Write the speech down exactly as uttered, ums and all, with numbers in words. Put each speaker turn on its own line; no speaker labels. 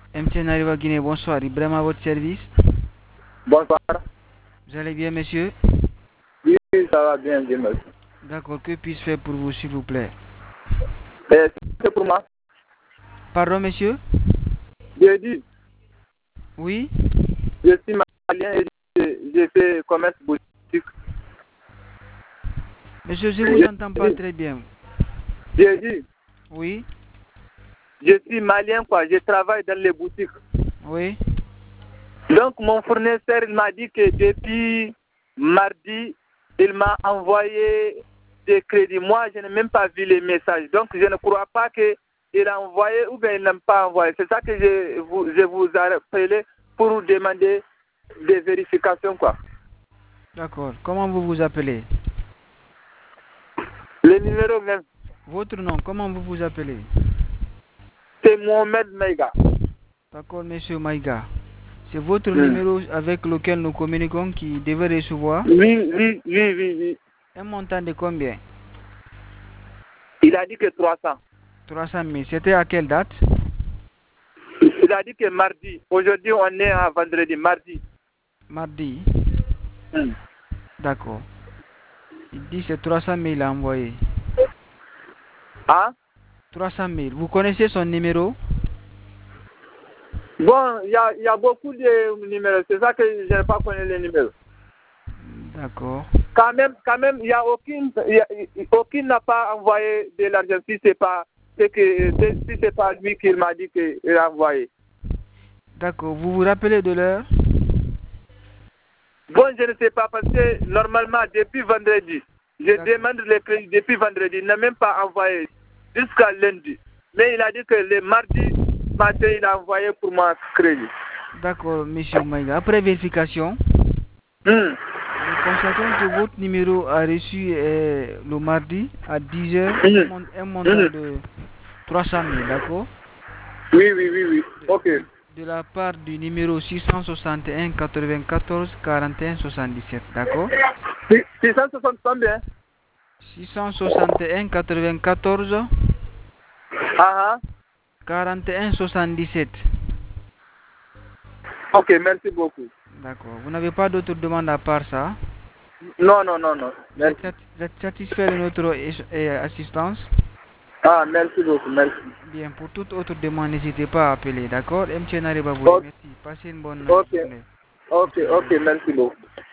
M T N Arriva Guinée, bonsoir. Ibrahim à votre service.
Bonsoir.
Vous allez bien, monsieur?
Oui, ça va bien, bien, merci.
D'accord, que puis-je faire pour vous, s'il vous plaît?
Eh, c'est pour moi.
Pardon, monsieur?
J'ai dit,
Oui?
je suis malien et j'ai j'ai fait commerce boutique.
Monsieur, je vous entends pas très bien.
J'ai dit,
Oui?
je suis malien, quoi. Je travaille dans les boutiques.
Oui?
Donc, mon fournisseur il m'a dit que depuis mardi, il m'a envoyé des crédits. Moi, je n'ai même pas vu les messages. Donc, je ne crois pas qu'il a envoyé ou bien il n'a pas envoyé. C'est ça que je vous, je vous ai appelé pour demander des vérifications, quoi.
D'accord. Comment vous vous appelez?
Le numéro même,
Votre nom, comment vous vous appelez?
c'est Mohamed Meiga.
D'accord, monsieur Maïga. C'est votre
Hmm.
numéro avec lequel nous communiquons qui devait recevoir
Oui, oui, oui, oui, oui.
un montant de combien?
Il a dit que trois cents.
trois cent mille. C'était à quelle date?
Il a dit que mardi. Aujourd'hui, on est à vendredi, mardi.
Mardi.
Hmm.
D'accord. Il dit c'est trois cent mille à envoyer.
Hein?
trois cent mille. Vous connaissez son numéro?
Bon, il y a, y a beaucoup de numéros. C'est ça que je n'ai pas connu les numéros.
D'accord.
Quand même, quand même, il y a aucune, y a, aucune n'a pas envoyé de l'argent si c'est pas, c'est que, si c'est pas lui qui m'a dit qu'il a envoyé.
D'accord. Vous vous rappelez de l'heure?
Bon, je ne sais pas parce que normalement depuis vendredi, je demande les crédits depuis vendredi, il n'a même pas envoyé jusqu'à lundi. Mais il a dit que le mardi matin, il a envoyé pour moi crédit.
D'accord, monsieur Maïga. Après vérification,
Hmm.
nous constatons que votre numéro a reçu euh, le mardi à dix heures
Hmm.
un, mon- un montant
Hmm.
de trois cent mille, d'accord?
Oui, oui, oui, oui. Ok.
De, de la part du numéro six cent soixante et un quatre-vingt-quatorze quarante et un soixante-dix-sept, d'accord?
six cent soixante combien?
six cent soixante et un quatre-vingt-quatorze
Ah ah.
quarante et un soixante-dix-sept.
Ok, merci beaucoup.
D'accord. Vous n'avez pas d'autres demandes à part ça?
Non, non, non, non.
Vous êtes,
Merci.
sat- vous êtes satisfait de notre éch- euh, assistance?
Ah, merci beaucoup, merci.
Bien, pour toute autre demande, n'hésitez pas à appeler, d'accord? M T N Arriba vous
Ok,
remercie. Passez une bonne
ok,
journée.
ok,
Merci, au
ok,
revoir.
merci beaucoup.